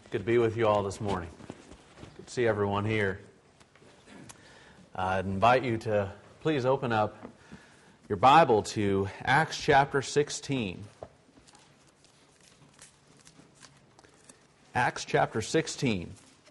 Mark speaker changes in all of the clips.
Speaker 1: Good to be with you all this morning. Good to see everyone here. I'd invite you to please open up your Bible to Acts chapter 16. Acts chapter 16.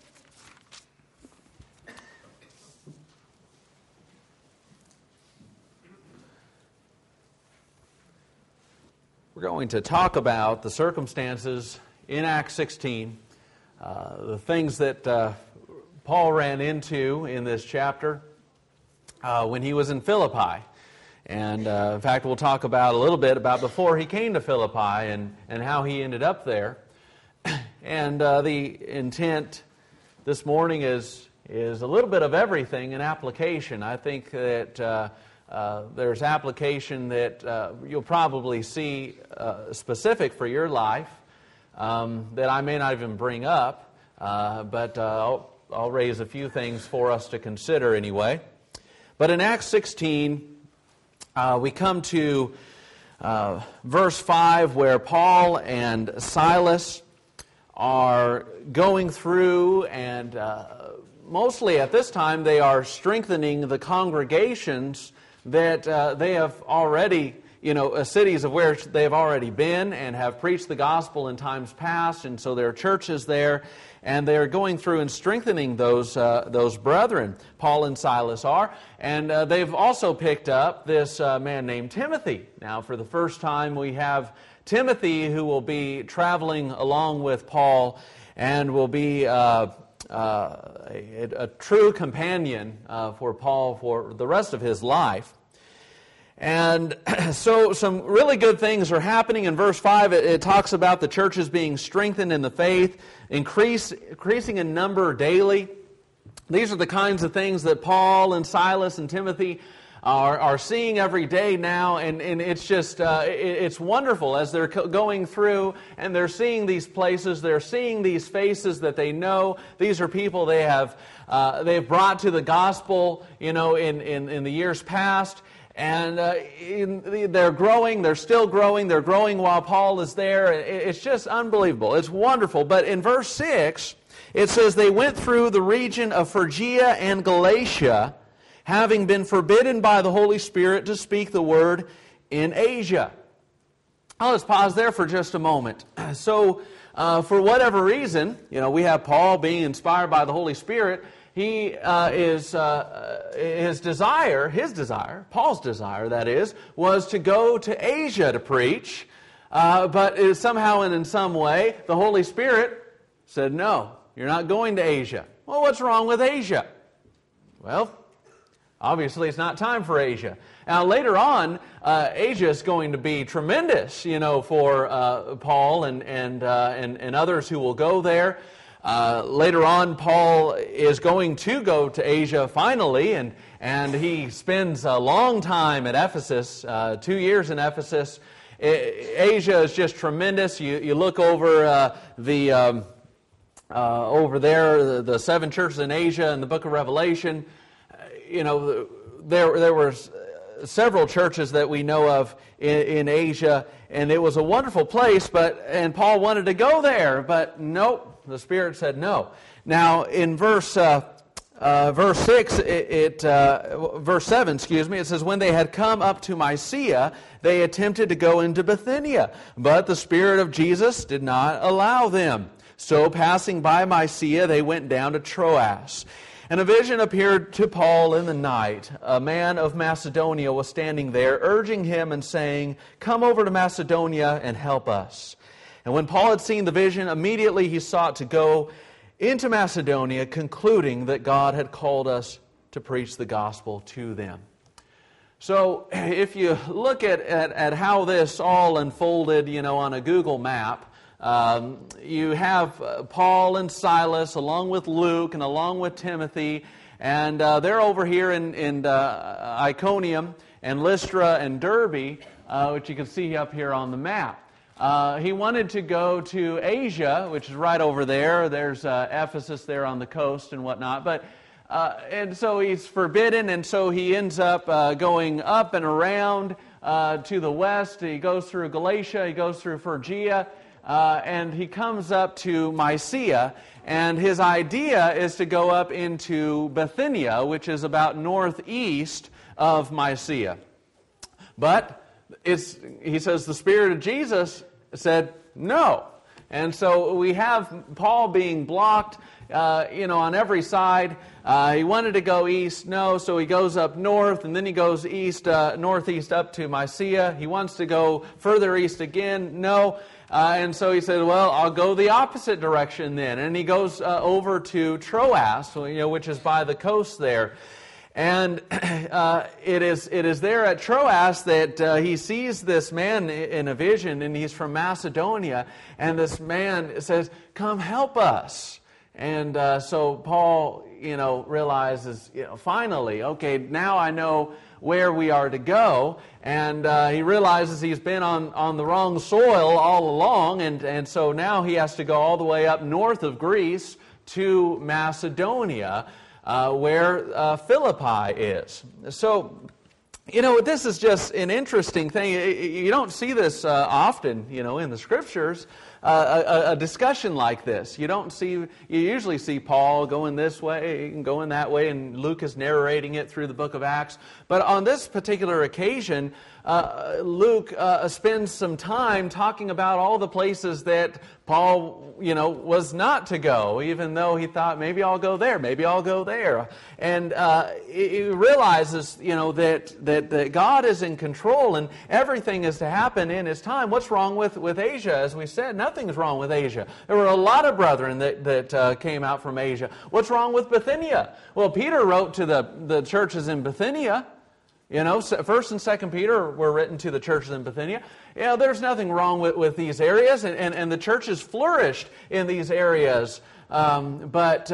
Speaker 1: We're going to talk about the circumstances in Acts 16, the things that Paul ran into in this chapter when he was in Philippi. And in fact, we'll talk about a little bit about before he came to Philippi and how he ended up there. And the intent this morning is a little bit of everything in application. I think that there's application that you'll probably see specific for your life that I may not even bring up, but I'll raise a few things for us to consider anyway. But in Acts 16, we come to verse 5 where Paul and Silas are going through and mostly at this time they are strengthening the congregations that they have already, cities of where they have already been and have preached the gospel in times past, and so there are churches there, and they're going through and strengthening those brethren. Paul and Silas are, and they've also picked up this man named Timothy. Now, for the first time, we have Timothy who will be traveling along with Paul and will be a true companion for Paul for the rest of his life. And so some really good things are happening. In verse 5, it talks about the churches being strengthened in the faith, increasing in number daily. These are the kinds of things that Paul and Silas and Timothy are seeing every day now, and it's just it's wonderful as they're going through and they're seeing these places, they're seeing these faces that they know. These are people they've brought to the gospel, in the years past. And they're growing, they're still growing, they're growing while Paul is there. It's just unbelievable. It's wonderful. But in verse 6, it says, they went through the region of Phrygia and Galatia, having been forbidden by the Holy Spirit to speak the word in Asia. Now let's pause there for just a moment. So, for whatever reason, we have Paul being inspired by the Holy Spirit. He his desire, Paul's desire, that is, was to go to Asia to preach, but somehow and in some way, the Holy Spirit said, no, you're not going to Asia. Well, what's wrong with Asia? Well, obviously it's not time for Asia. Now later on, Asia is going to be tremendous, for Paul and others who will go there. Later on, Paul is going to go to Asia finally, and he spends a long time at Ephesus, 2 years in Ephesus. Asia is just tremendous. You look over over there, the 7 churches in Asia in the book of Revelation. There were several churches that we know of in Asia, and it was a wonderful place. And Paul wanted to go there, but nope. The Spirit said no. Now, in verse 6, verse 7, it says, when they had come up to Mysia, they attempted to go into Bithynia, but the Spirit of Jesus did not allow them. So, passing by Mysia, they went down to Troas. And a vision appeared to Paul in the night. A man of Macedonia was standing there, urging him and saying, come over to Macedonia and help us. And when Paul had seen the vision, immediately he sought to go into Macedonia, concluding that God had called us to preach the gospel to them. So if you look at how this all unfolded, on a Google map, you have Paul and Silas along with Luke and along with Timothy, and they're over here in Iconium and Lystra and Derbe, which you can see up here on the map. He wanted to go to Asia, which is right over there. There's Ephesus there on the coast and whatnot. And so he's forbidden, and so he ends up going up and around to the west. He goes through Galatia, he goes through Phrygia, and he comes up to Mysia, and his idea is to go up into Bithynia, which is about northeast of Mysia. But he says the Spirit of Jesus said no. And so we have Paul being blocked, on every side. He wanted to go east, no, so he goes up north, and then he goes northeast up to Mysia. He wants to go further east again, no. And so he said, well, I'll go the opposite direction then. And he goes over to Troas, which is by the coast there. And it is there at Troas that he sees this man in a vision, and he's from Macedonia. And this man says, come help us. And so Paul, realizes, finally, okay, now I know where we are to go. And he realizes he's been on the wrong soil all along. And so now he has to go all the way up north of Greece to Macedonia, where Philippi is. So, this is just an interesting thing. You don't see this often, in the Scriptures, a discussion like this. You usually see Paul going this way and going that way, and Luke is narrating it through the book of Acts. But on this particular occasion, Luke spends some time talking about all the places that Paul, was not to go, even though he thought, maybe I'll go there, maybe I'll go there. And he realizes, that God is in control and everything is to happen in His time. What's wrong with Asia? As we said, nothing's wrong with Asia. There were a lot of brethren that came out from Asia. What's wrong with Bithynia? Well, Peter wrote to the churches in Bithynia. 1st and 2nd Peter were written to the churches in Bithynia. There's nothing wrong with these areas, and the churches flourished in these areas. But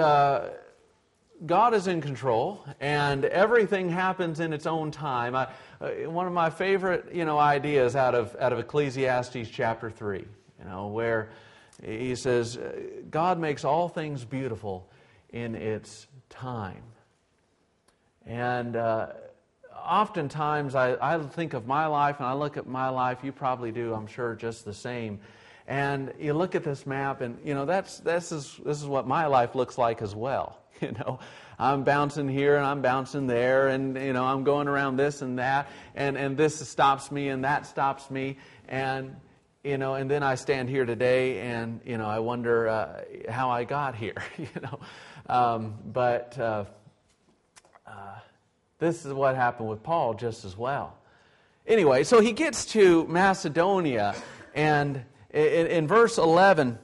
Speaker 1: God is in control, and everything happens in its own time. One of my favorite, ideas out of Ecclesiastes chapter 3, where he says, God makes all things beautiful in its time. And oftentimes, I think of my life, and I look at my life. You probably do, I'm sure, just the same. And you look at this map, and this is what my life looks like as well. I'm bouncing here and I'm bouncing there, and I'm going around this and that, and this stops me and that stops me, and and then I stand here today, and I wonder how I got here. This is what happened with Paul just as well. Anyway, so he gets to Macedonia, and in verse 11,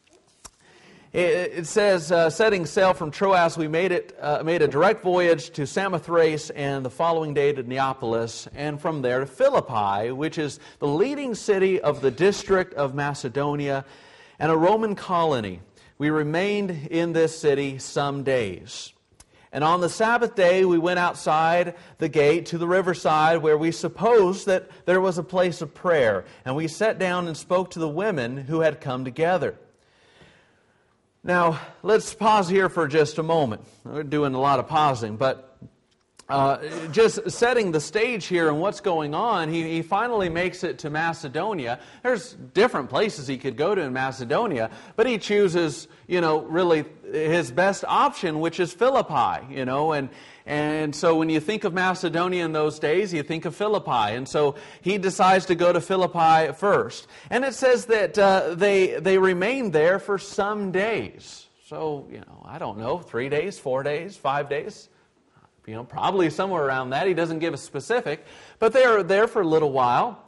Speaker 1: it says, setting sail from Troas, we made a direct voyage to Samothrace, and the following day to Neapolis, and from there to Philippi, which is the leading city of the district of Macedonia, and a Roman colony. We remained in this city some days. And on the Sabbath day, we went outside the gate to the riverside, where we supposed that there was a place of prayer. And we sat down and spoke to the women who had come together. Now, let's pause here for just a moment. We're doing a lot of pausing, but just setting the stage here and what's going on, he finally makes it to Macedonia. There's different places he could go to in Macedonia, but he chooses, really his best option, which is Philippi, and so when you think of Macedonia in those days, you think of Philippi. And so he decides to go to Philippi first. And it says that they remained there for some days. So, I don't know, 3 days, 4 days, 5 days. Probably somewhere around that. He doesn't give a specific, but they are there for a little while.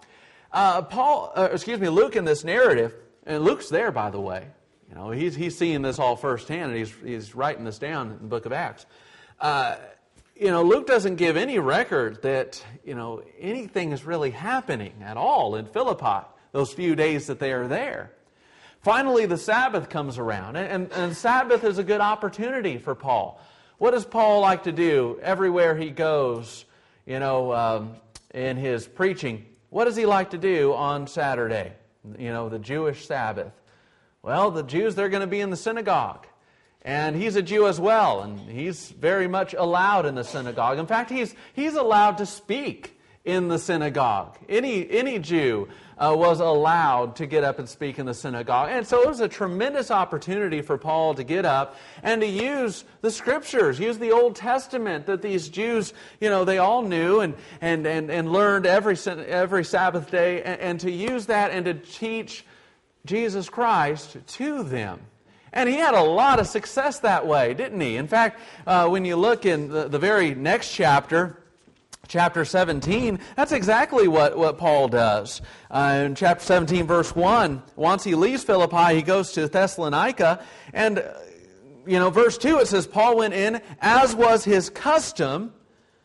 Speaker 1: Luke in this narrative, and Luke's there, by the way. He's seeing this all firsthand, and he's writing this down in the book of Acts. Luke doesn't give any record that anything is really happening at all in Philippi those few days that they are there. Finally, the Sabbath comes around, and Sabbath is a good opportunity for Paul. What does Paul like to do everywhere he goes, in his preaching? What does he like to do on Saturday, the Jewish Sabbath? Well, the Jews, they're going to be in the synagogue. And he's a Jew as well, and he's very much allowed in the synagogue. In fact, he's allowed to speak in the synagogue. Any Jew was allowed to get up and speak in the synagogue. And so it was a tremendous opportunity for Paul to get up and to use the Scriptures, use the Old Testament that these Jews, they all knew and learned every Sabbath day, and to use that and to teach Jesus Christ to them. And he had a lot of success that way, didn't he? In fact, when you look in the very next chapter, Chapter 17, that's exactly what Paul does. In chapter 17, verse 1, once he leaves Philippi, he goes to Thessalonica. And, verse 2, it says, Paul went in, as was his custom,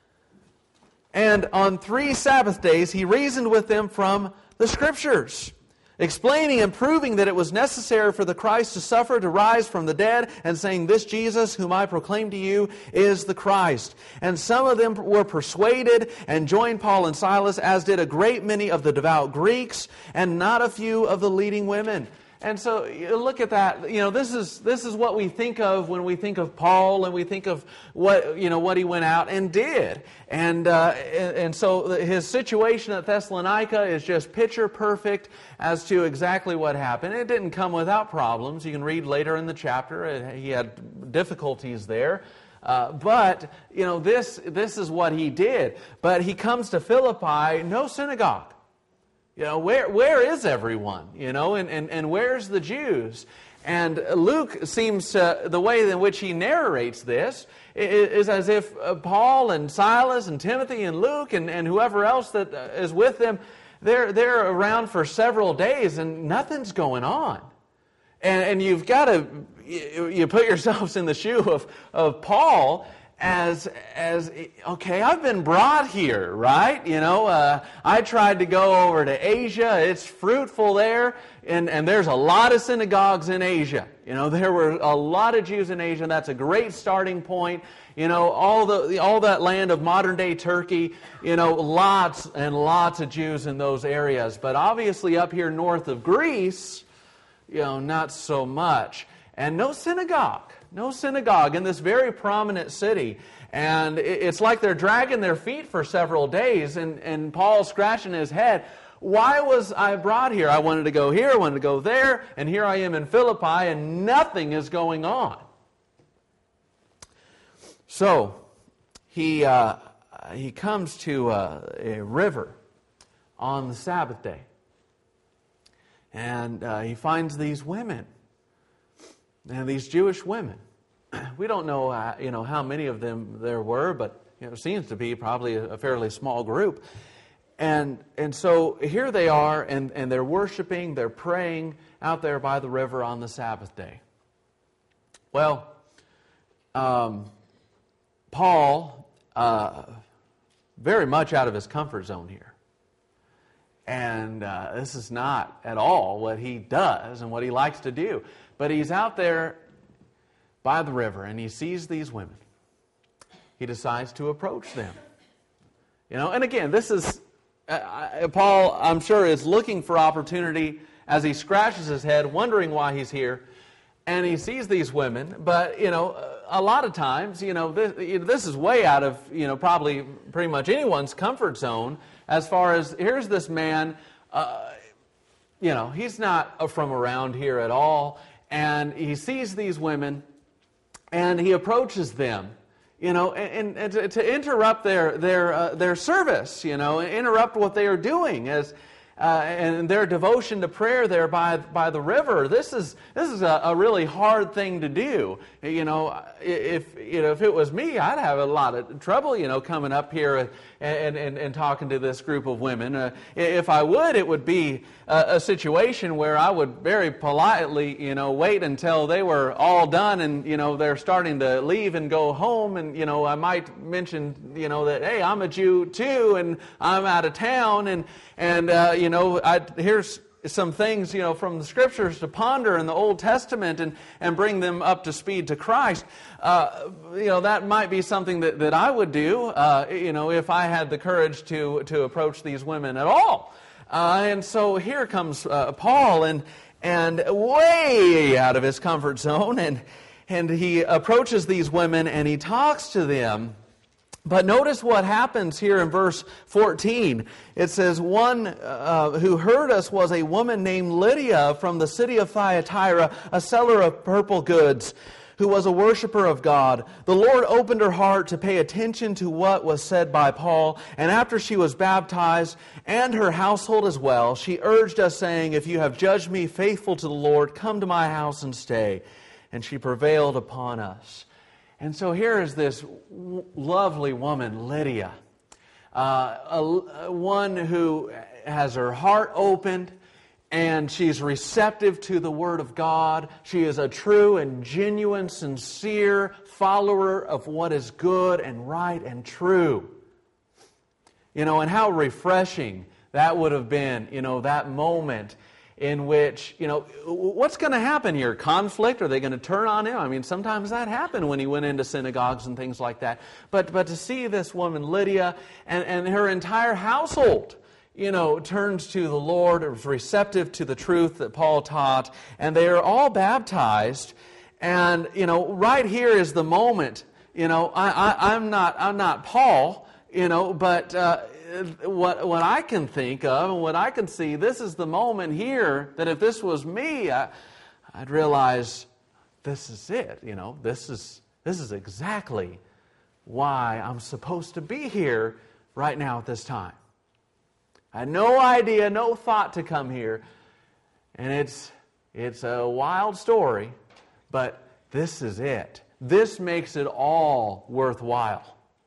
Speaker 1: and on 3 Sabbath days he reasoned with them from the Scriptures, explaining and proving that it was necessary for the Christ to suffer, to rise from the dead, and saying, this Jesus, whom I proclaim to you, is the Christ. And some of them were persuaded and joined Paul and Silas, as did a great many of the devout Greeks, and not a few of the leading women. And so look at that. This is what we think of when we think of Paul, and we think of what he went out and did. And so his situation at Thessalonica is just picture perfect as to exactly what happened. It didn't come without problems. You can read later in the chapter. He had difficulties there. But this is what he did. But he comes to Philippi, no synagogue. Where is everyone? And where's the Jews? And Luke seems to, the way in which he narrates this is as if Paul and Silas and Timothy and Luke and whoever else that is with them, they're around for several days and nothing's going on. And you've got to, you put yourselves in the shoe of Paul as okay, I've been brought here, right? I tried to go over to Asia. It's fruitful there, and there's a lot of synagogues in Asia. There were a lot of Jews in Asia, and that's a great starting point. All that land of modern-day Turkey, lots and lots of Jews in those areas. But obviously up here north of Greece, not so much. And no synagogue in this very prominent city. And it's like they're dragging their feet for several days, and Paul's scratching his head. Why was I brought here? I wanted to go here, I wanted to go there, and here I am in Philippi, and nothing is going on. So, he comes to a river on the Sabbath day. And he finds these women. And these Jewish women. We don't know, how many of them there were, but it seems to be probably a fairly small group. And so here they are, and they're worshiping, they're praying out there by the river on the Sabbath day. Well, Paul, very much out of his comfort zone here. And this is not at all what he does and what he likes to do. But he's out there by the river, and he sees these women. He decides to approach them. And again, this is, Paul, I'm sure, is looking for opportunity as he scratches his head, wondering why he's here. And he sees these women, but, a lot of times, this is way out of, probably pretty much anyone's comfort zone as far as, here's this man, he's not from around here at all. And he sees these women, and he approaches them, and to interrupt their service, interrupt what they are doing and their devotion to prayer there by the river. This is a really hard thing to do. If it was me, I'd have a lot of trouble, coming up here and talking to this group of women. If I would, it would be a situation where I would very politely, wait until they were all done and, they're starting to leave and go home. And, I might mention, that, hey, I'm a Jew too, and I'm out of town. And here's some things, from the Scriptures to ponder in the Old Testament and bring them up to speed to Christ. That might be something that I would do, if I had the courage to approach these women at all. And so here comes Paul, and way out of his comfort zone, and he approaches these women and he talks to them. But notice what happens here in verse 14. It says, one who heard us was a woman named Lydia from the city of Thyatira, a seller of purple goods, who was a worshiper of God. The Lord opened her heart to pay attention to what was said by Paul, and after she was baptized, and her household as well, she urged us, saying, if you have judged me faithful to the Lord, come to my house and stay. And she prevailed upon us. And so here is this lovely woman, Lydia, one who has her heart opened, and she's receptive to the Word of God. She is a true and genuine, sincere follower of what is good and right and true. And how refreshing that would have been, that moment in which, what's going to happen here? Conflict? Are they going to turn on him? I mean, sometimes that happened when he went into synagogues and things like that. But to see this woman, Lydia, and her entire household, turns to the Lord, is receptive to the truth that Paul taught, and they are all baptized. And, right here is the moment, I'm not Paul, but what I can think of and what I can see, this is the moment here that if this was me, I'd realize this is it. This is exactly why I'm supposed to be here right now at this time. I had no idea, no thought to come here, and it's a wild story, but this is it. This makes it all worthwhile.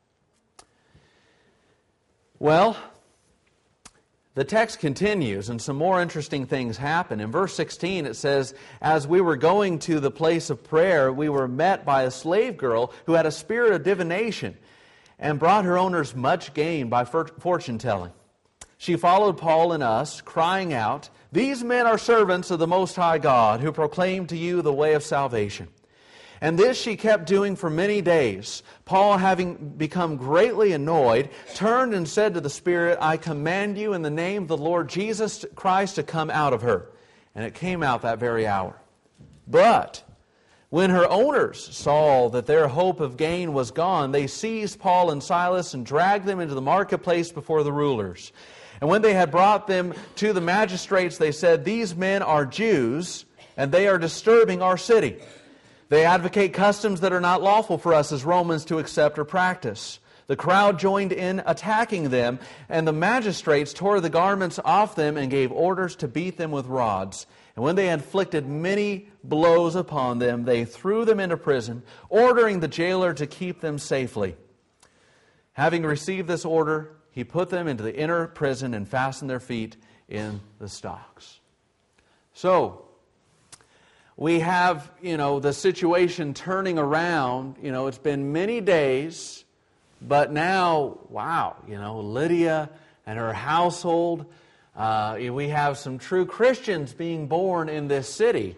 Speaker 1: Well, the text continues, and some more interesting things happen. In verse 16, it says, as we were going to the place of prayer, we were met by a slave girl who had a spirit of divination and brought her owners much gain by fortune-telling. She followed Paul and us, crying out, these men are servants of the Most High God, who proclaim to you the way of salvation. And this she kept doing for many days. Paul, having become greatly annoyed, turned and said to the Spirit, I command you in the name of the Lord Jesus Christ to come out of her. And it came out that very hour. But when her owners saw that their hope of gain was gone, they seized Paul and Silas and dragged them into the marketplace before the rulers. And when they had brought them to the magistrates, they said, these men are Jews, and they are disturbing our city. They advocate customs that are not lawful for us as Romans to accept or practice. The crowd joined in attacking them, and the magistrates tore the garments off them and gave orders to beat them with rods. And when they had inflicted many blows upon them, they threw them into prison, ordering the jailer to keep them safely. Having received this order, he put them into the inner prison and fastened their feet in the stocks. So, we have, the situation turning around. It's been many days, but now, wow, Lydia and her household, we have some true Christians being born in this city.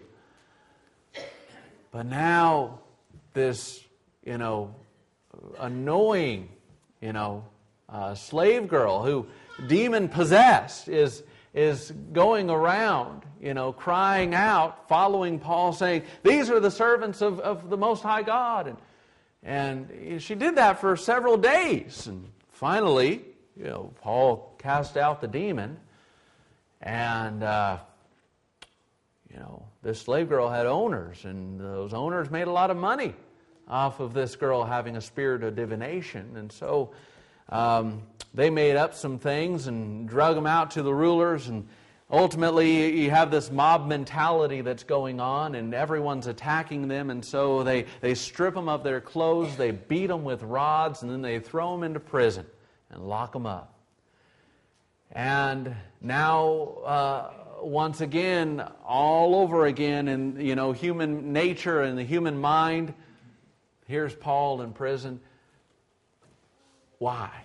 Speaker 1: But now, this, annoying, slave girl who demon-possessed is going around, crying out, following Paul, saying, these are the servants of the Most High God. And she did that for several days. And finally, Paul cast out the demon. And, this slave girl had owners. And those owners made a lot of money off of this girl having a spirit of divination. And so they made up some things and drug them out to the rulers, and ultimately you have this mob mentality that's going on, and everyone's attacking them, and so they strip them of their clothes, they beat them with rods, and then they throw them into prison and lock them up. And now, once again, all over again in human nature and the human mind, here's Paul in prison. Why?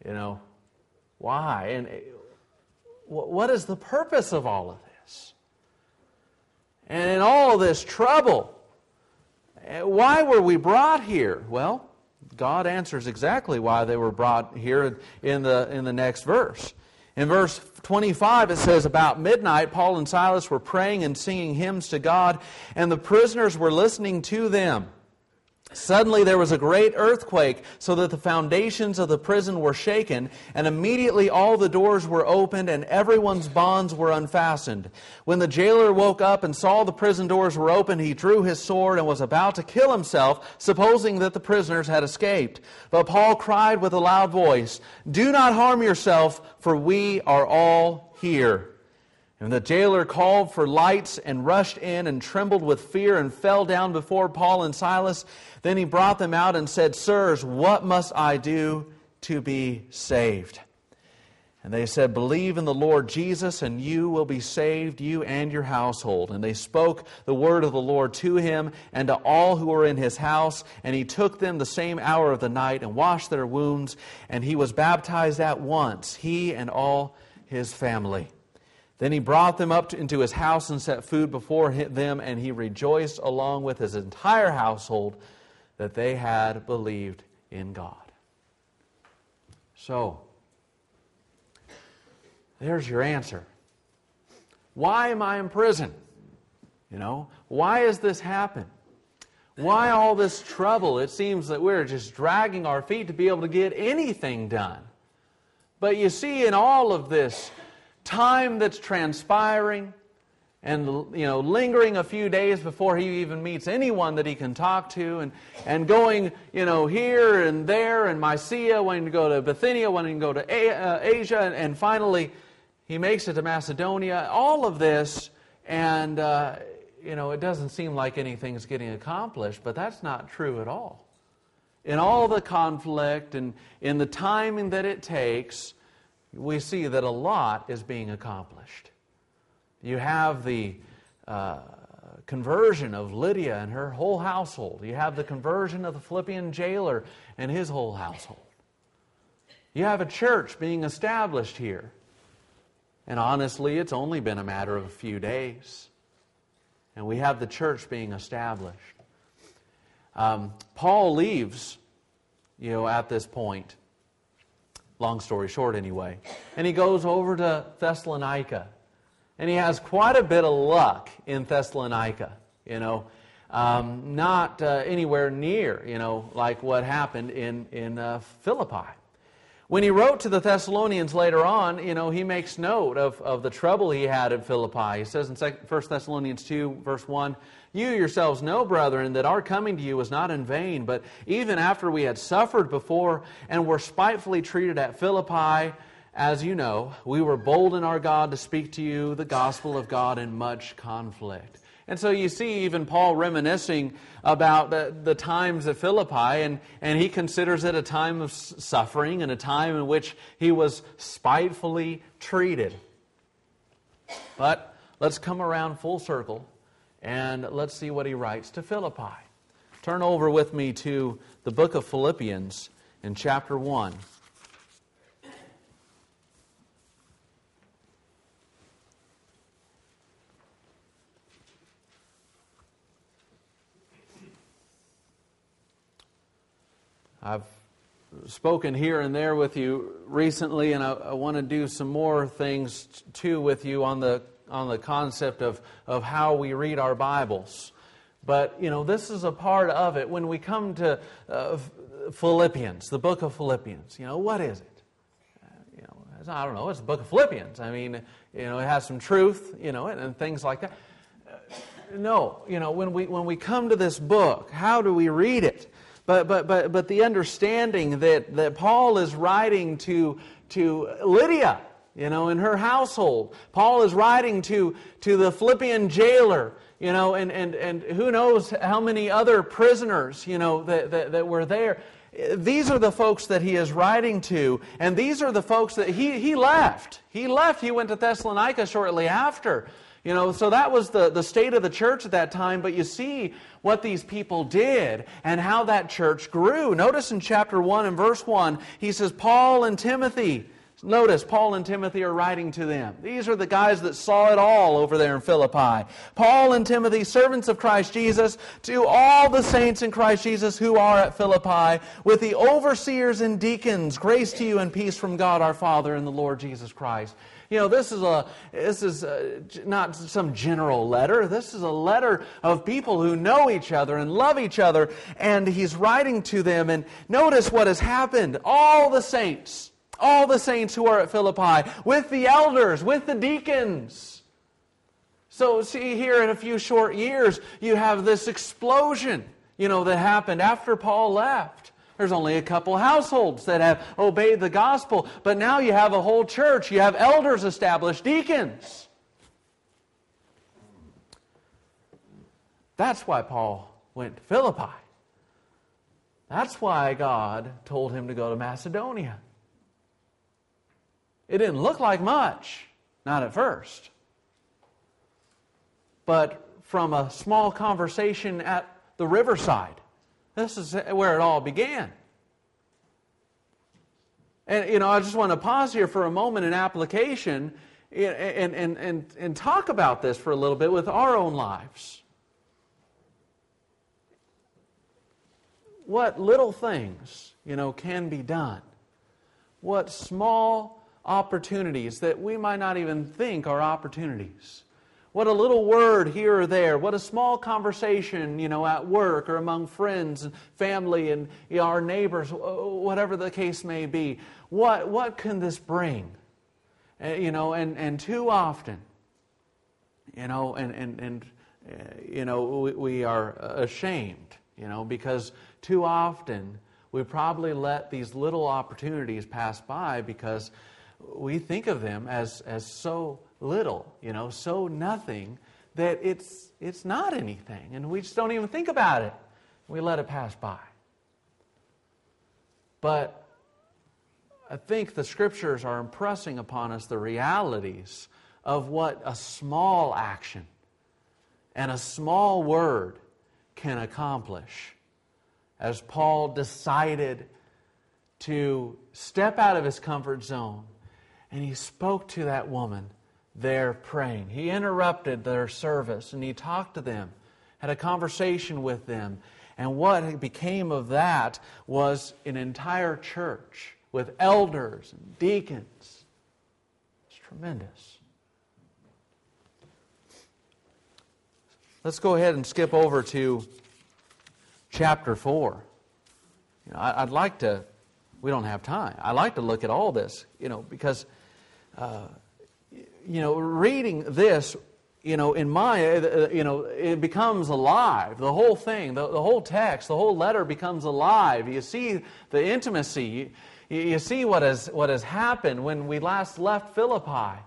Speaker 1: Why? And what is the purpose of all of this? And in all this trouble, why were we brought here? Well, God answers exactly why they were brought here in the next verse. In verse 25 it says, about midnight Paul and Silas were praying and singing hymns to God, and the prisoners were listening to them. Suddenly there was a great earthquake, so that the foundations of the prison were shaken, and immediately all the doors were opened, and everyone's bonds were unfastened. When the jailer woke up and saw the prison doors were open, he drew his sword and was about to kill himself, supposing that the prisoners had escaped. But Paul cried with a loud voice, "Do not harm yourself, for we are all here." And the jailer called for lights and rushed in and trembled with fear and fell down before Paul and Silas. Then he brought them out and said, "Sirs, what must I do to be saved?" And they said, "Believe in the Lord Jesus, and you will be saved, you and your household." And they spoke the word of the Lord to him and to all who were in his house. And he took them the same hour of the night and washed their wounds. And he was baptized at once, he and all his family. Then he brought them up into his house and set food before them, and he rejoiced along with his entire household that they had believed in God. So, there's your answer. Why am I in prison? Why has this happened? Why all this trouble? It seems that we're just dragging our feet to be able to get anything done. But you see, in all of this time that's transpiring and lingering a few days before he even meets anyone that he can talk to, and going here and there in Mysia, wanting to go to Bithynia, wanting to go to Asia, and finally he makes it to Macedonia. All of this, and it doesn't seem like anything's getting accomplished, but that's not true at all. In all the conflict and in the timing that it takes, we see that a lot is being accomplished. You have the conversion of Lydia and her whole household. You have the conversion of the Philippian jailer and his whole household. You have a church being established here. And honestly, it's only been a matter of a few days. And we have the church being established. Paul leaves, at this point. Long story short, anyway. And he goes over to Thessalonica. And he has quite a bit of luck in Thessalonica. Not anywhere near, like what happened in Philippi. When he wrote to the Thessalonians later on, he makes note of the trouble he had at Philippi. He says in 1 Thessalonians 2, verse 1, "You yourselves know, brethren, that our coming to you was not in vain, but even after we had suffered before and were spitefully treated at Philippi, as you know, we were bold in our God to speak to you the gospel of God in much conflict." And so you see even Paul reminiscing about the times at Philippi, and he considers it a time of suffering and a time in which he was spitefully treated. But let's come around full circle and let's see what he writes to Philippi. Turn over with me to the book of Philippians in chapter 1. I've spoken here and there with you recently, and I want to do some more things too with you on the concept of how we read our Bibles. But, this is a part of it. When we come to Philippians, the book of Philippians, what is it? I don't know, it's the book of Philippians. I mean, it has some truth, and things like that. No, when we come to this book, how do we read it? But the understanding that Paul is writing to Lydia, in her household. Paul is writing to the Philippian jailer, and who knows how many other prisoners, that were there. These are the folks that he is writing to, and these are the folks that he left. He left. He went to Thessalonica shortly after. So that was the state of the church at that time. But you see what these people did and how that church grew. Notice in chapter 1 and verse 1, he says, Paul and Timothy. Notice, Paul and Timothy are writing to them. These are the guys that saw it all over there in Philippi. Paul and Timothy, servants of Christ Jesus, to all the saints in Christ Jesus who are at Philippi, with the overseers and deacons, grace to you and peace from God our Father and the Lord Jesus Christ. This is not some general letter. This is a letter of people who know each other and love each other, and he's writing to them. And notice what has happened. All the saints who are at Philippi, with the elders, with the deacons. So see here in a few short years, you have this explosion, that happened after Paul left. There's only a couple households that have obeyed the gospel, but now you have a whole church. You have elders established, deacons. That's why Paul went to Philippi. That's why God told him to go to Macedonia. It didn't look like much, not at first. But from a small conversation at the riverside, this is where it all began. And, I just want to pause here for a moment in application and talk about this for a little bit with our own lives. What little things, can be done. What small opportunities that we might not even think are opportunities. What a little word here or there. What a small conversation, at work or among friends and family and our neighbors, whatever the case may be. What can this bring? And too often, we are ashamed, because too often we probably let these little opportunities pass by because we think of them as so little, so nothing, that it's not anything. And we just don't even think about it. We let it pass by. But I think the Scriptures are impressing upon us the realities of what a small action and a small word can accomplish. As Paul decided to step out of his comfort zone, and he spoke to that woman there praying. He interrupted their service and he talked to them, had a conversation with them. And what became of that was an entire church with elders and deacons. It's tremendous. Let's go ahead and skip over to chapter 4. I'd like to, we don't have time. I'd like to look at all this, because reading this, in my, it becomes alive. The whole thing, the whole text, the whole letter becomes alive. You see the intimacy. You see what has happened when we last left Philippi.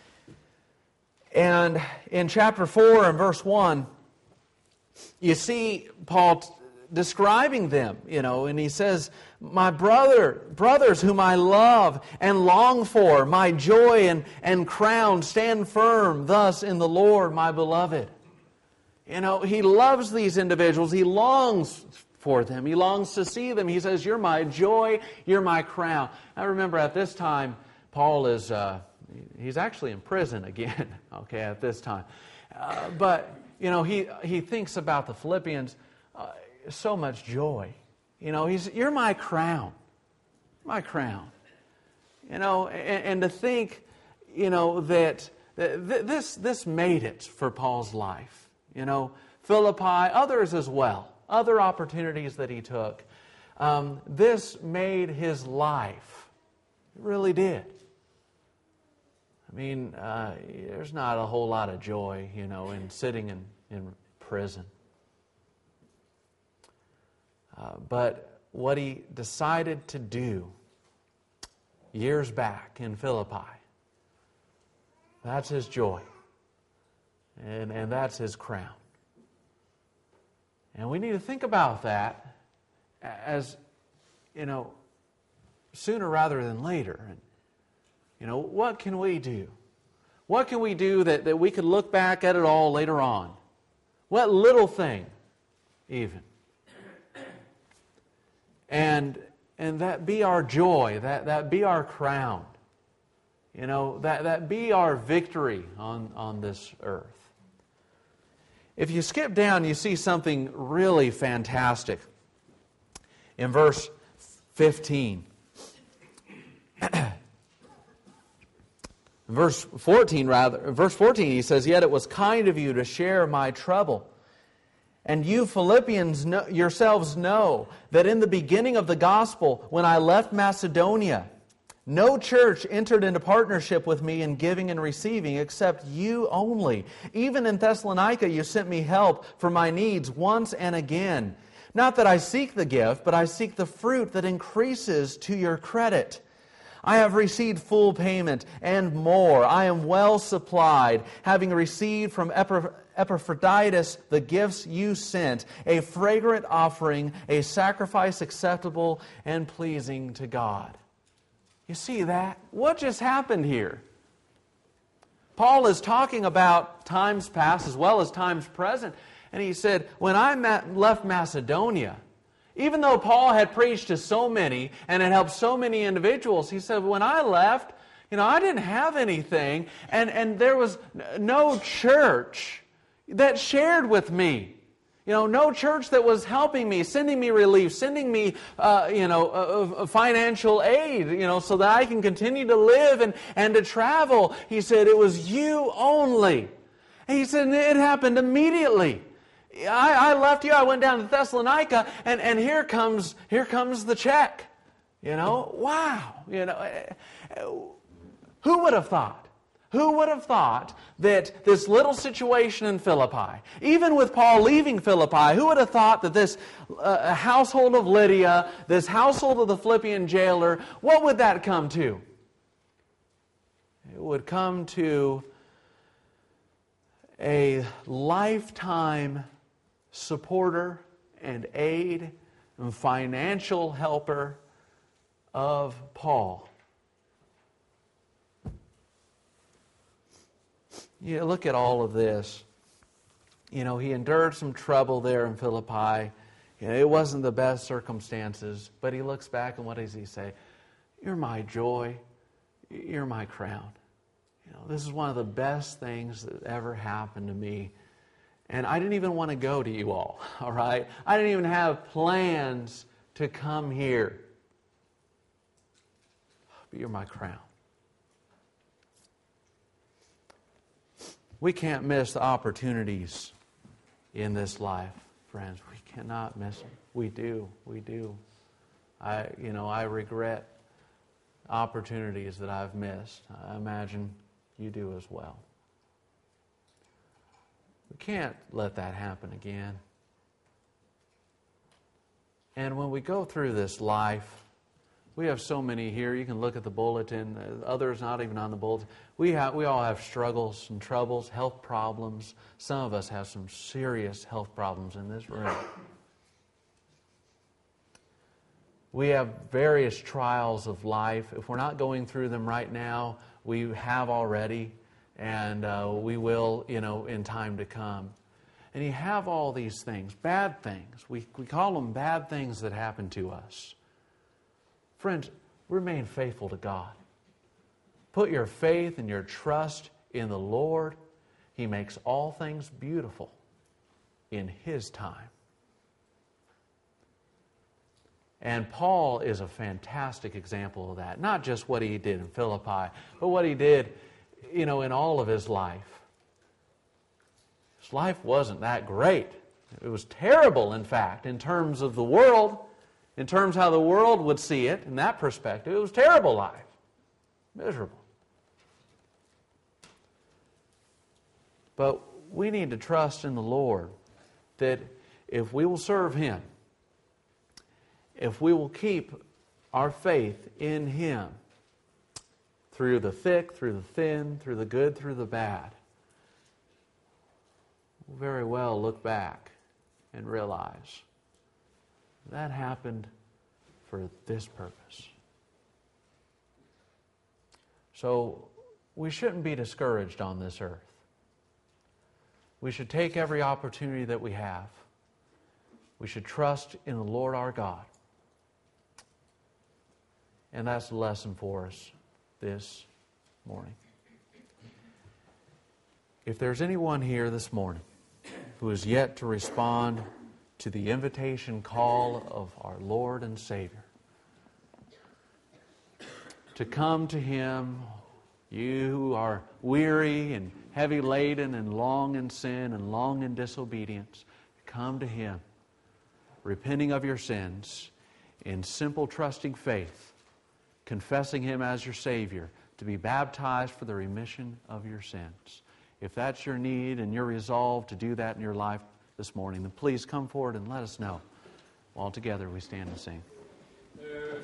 Speaker 1: And in chapter 4 and verse 1, you see Paul describing them, and he says, my brothers whom I love and long for, my joy and crown, stand firm thus in the Lord, my beloved. He loves these individuals. He longs for them. He longs to see them. He says, you're my joy, you're my crown. I remember at this time, Paul is, he's actually in prison again, at this time. But, he thinks about the Philippians, so much joy. You're my crown. My crown. And to think, that this made it for Paul's life. Philippi, others as well. Other opportunities that he took. This made his life. It really did. There's not a whole lot of joy, in sitting in prison. But what he decided to do years back in Philippi, that's his joy. And that's his crown. And we need to think about that as, sooner rather than later. And, what can we do? What can we do that we could look back at it all later on? What little thing, even? And that be our joy, that be our crown. That be our victory on this earth. If you skip down, you see something really fantastic. In verse 15. Verse 14, he says, "Yet it was kind of you to share my trouble. And you Philippians yourselves know that in the beginning of the gospel, when I left Macedonia, no church entered into partnership with me in giving and receiving except you only. Even in Thessalonica you sent me help for my needs once and again. Not that I seek the gift, but I seek the fruit that increases to your credit. I have received full payment and more. I am well supplied, having received from Epaphroditus the gifts you sent, a fragrant offering, a sacrifice acceptable and pleasing to God." You see that? What just happened here? Paul is talking about times past as well as times present. And he said, when I left Macedonia, even though Paul had preached to so many and had helped so many individuals, he said, when I left, I didn't have anything, and there was no church that shared with me. No church that was helping me, sending me relief, sending me, financial aid, so that I can continue to live and to travel. He said, it was you only. And he said, it happened immediately. I left you, I went down to Thessalonica, and here comes the check. Wow. Who would have thought? Who would have thought that this little situation in Philippi, even with Paul leaving Philippi, who would have thought that this household of Lydia, this household of the Philippian jailer, what would that come to? It would come to a lifetime supporter and aid and financial helper of Paul. Look at all of this. He endured some trouble there in Philippi. It wasn't the best circumstances, but he looks back and what does he say? You're my joy. You're my crown. This is one of the best things that ever happened to me. And I didn't even want to go to you all right? I didn't even have plans to come here. But you're my crown. We can't miss the opportunities in this life, friends. We cannot miss them. We do. I regret opportunities that I've missed. I imagine you do as well. We can't let that happen again. And when we go through this life, we have so many here. You can look at the bulletin. Others not even on the bulletin. We all have struggles and troubles, health problems. Some of us have some serious health problems in this room. We have various trials of life. If we're not going through them right now, we have already, and we will, in time to come. And you have all these things, bad things. We call them bad things that happen to us. Friends, remain faithful to God. Put your faith and your trust in the Lord. He makes all things beautiful in His time. And Paul is a fantastic example of that. Not just what he did in Philippi, but what he did, in all of his life. His life wasn't that great. It was terrible, in fact, in terms of the world. In terms of how the world would see it, in that perspective, it was a terrible life. Miserable. But we need to trust in the Lord that if we will serve Him, if we will keep our faith in Him, through the thick, through the thin, through the good, through the bad, we'll very well look back and realize that happened for this purpose. So we shouldn't be discouraged on this earth. We should take every opportunity that we have. We should trust in the Lord our God. And that's the lesson for us this morning. If there's anyone here this morning who is yet to respond to the invitation call of our Lord and Savior, to come to Him You who are weary and heavy laden and long in sin and long in disobedience, come to Him, repenting of your sins, in simple trusting faith, confessing Him as your Savior, to be baptized for the remission of your sins. If that's your need and you're resolved to do that in your life this morning, then please come forward and let us know. While together we stand and sing.